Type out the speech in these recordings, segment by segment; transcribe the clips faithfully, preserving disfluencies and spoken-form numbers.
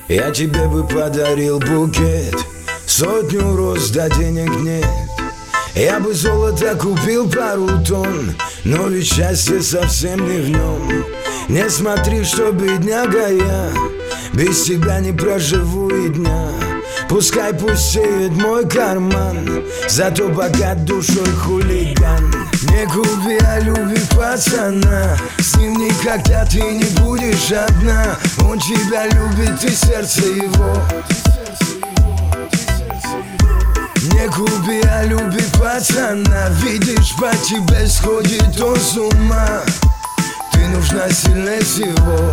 Я тебе бы подарил букет, сотню роз, да денег нет. Я бы золото купил пару тонн, но ведь счастье совсем не в нем. Не смотри, что бедняга я, без тебя не проживу и дня. Пускай пустеет мой карман, зато богат душой хулиган. Не губи о любви пацана, с ним никогда ты не будешь одна. Он тебя любит и сердце его. Не губи о любви пацана, видишь, по тебе сходит он с ума. Ты нужна сильнее всего.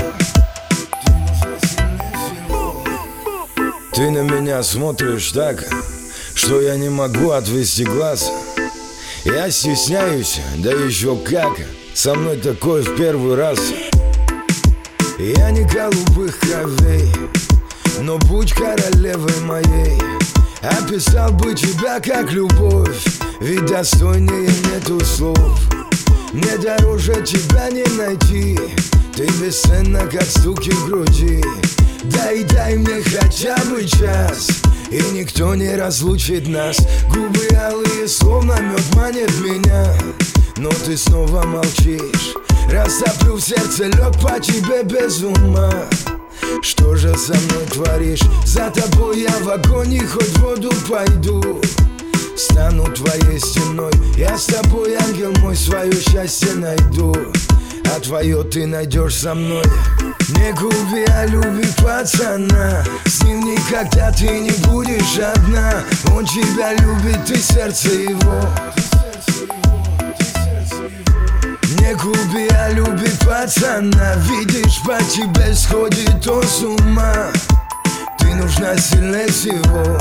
Ты на меня смотришь так, что я не могу отвести глаз. Я стесняюсь, да еще как, со мной такое в первый раз. Я не голубых кровей, но будь королевой моей. Описал бы тебя как любовь, ведь достойнее нету слов. Мне дороже тебя не найти, ты бесценна, как стуки в груди. Дай, дай мне хотя бы час, и никто не разлучит нас. Губы алые, словно мед, манит меня, но ты снова молчишь. Растоплю в сердце лед по тебе без ума. Что же со мной творишь? За тобой я в огонь и хоть в воду пойду. Стану твоей стеной, я с тобой, ангел мой, свое счастье найду. А твое ты найдешь со мной. Не губи о любви пацана, с ним никогда ты не будешь одна. Он тебя любит и сердце его. Не губи о любви пацана, видишь, по тебе сходит он с ума. Ты нужна сильнее всего.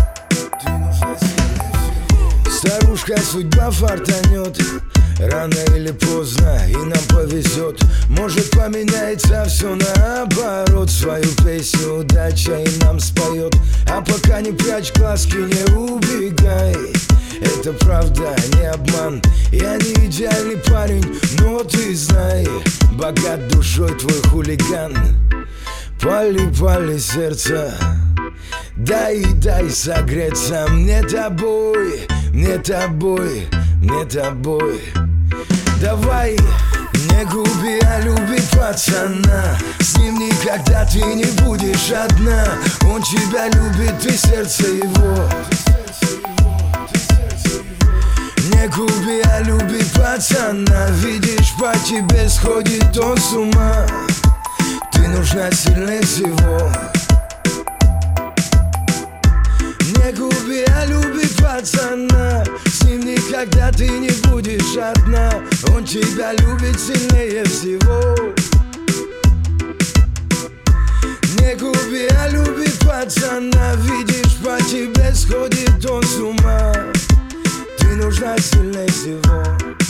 Старушка, судьба фартанет, рано или поздно и нам повезет. Может, поменяется все наоборот. Свою песню удача и нам споет. А пока не прячь глазки, не убегай. Это правда, не обман. Я не идеальный парень, но ты знай, богат душой твой хулиган. Пали, пали сердце, дай, дай согреться. Мне тобой, мне тобой, мне тобой. Давай, не губи о любви пацана, с ним никогда ты не будешь одна. Он тебя любит и сердце его. Не губи о любви пацана, видишь, по тебе сходит он с ума. Ты нужна сильнее всего. Не губи о любви пацана, с ним никогда ты не будешь одна. Он тебя любит сильнее всего. Не губи о любви пацана, видишь, по тебе сходит он с ума. Ты нужна сильнее всего.